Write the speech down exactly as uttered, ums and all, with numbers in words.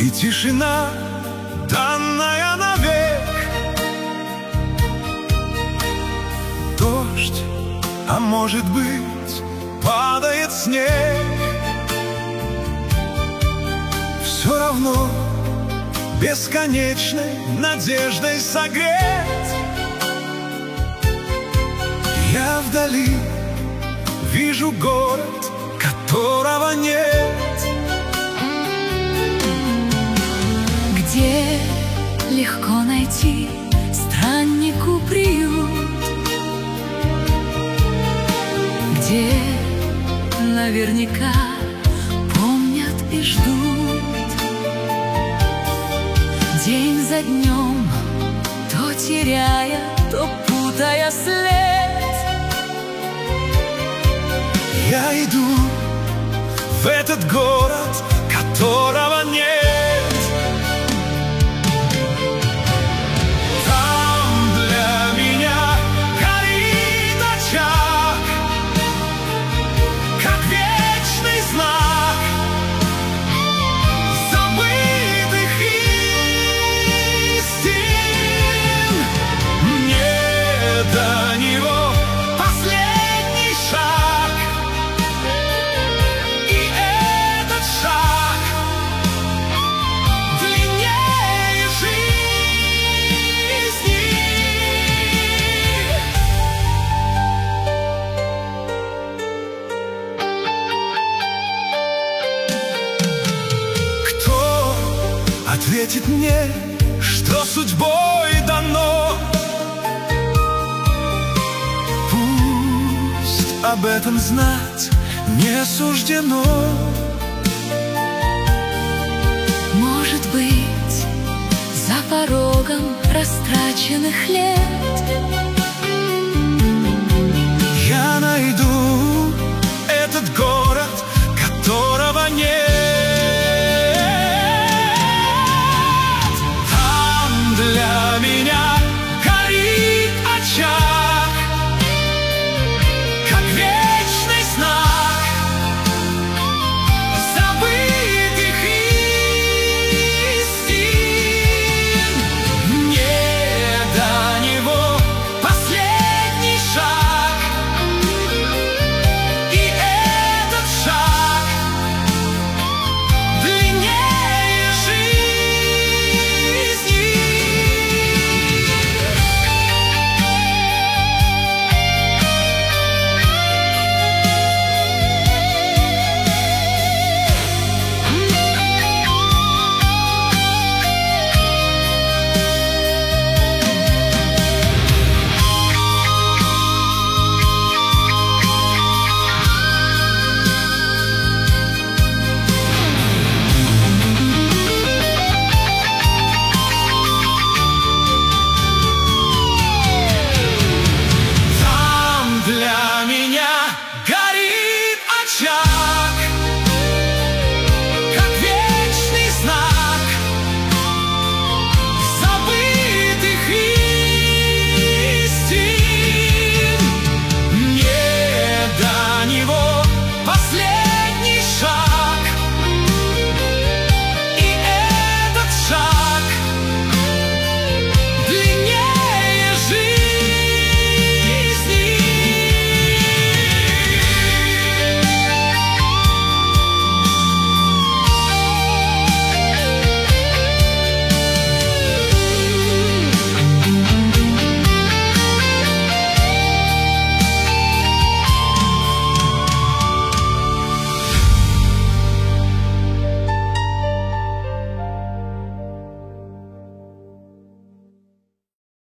и тишина, данная навек. Дождь, а может быть, падает снег. Все равно бесконечной надеждой согрет. Я вдали вижу город, которого нет. Где легко найти страннику приют, где наверняка помнят и ждут. День за днем, то теряя, то путая след, я иду в этот город, которого нет. Там для меня горит очаг, как вечный знак забытых истин. Мне до него последний шаг, и этот шаг длиннее жизни. Кто ответит мне, что судьбой дано? Пусть об этом знать не суждено. может быть, за порогом растраченных лет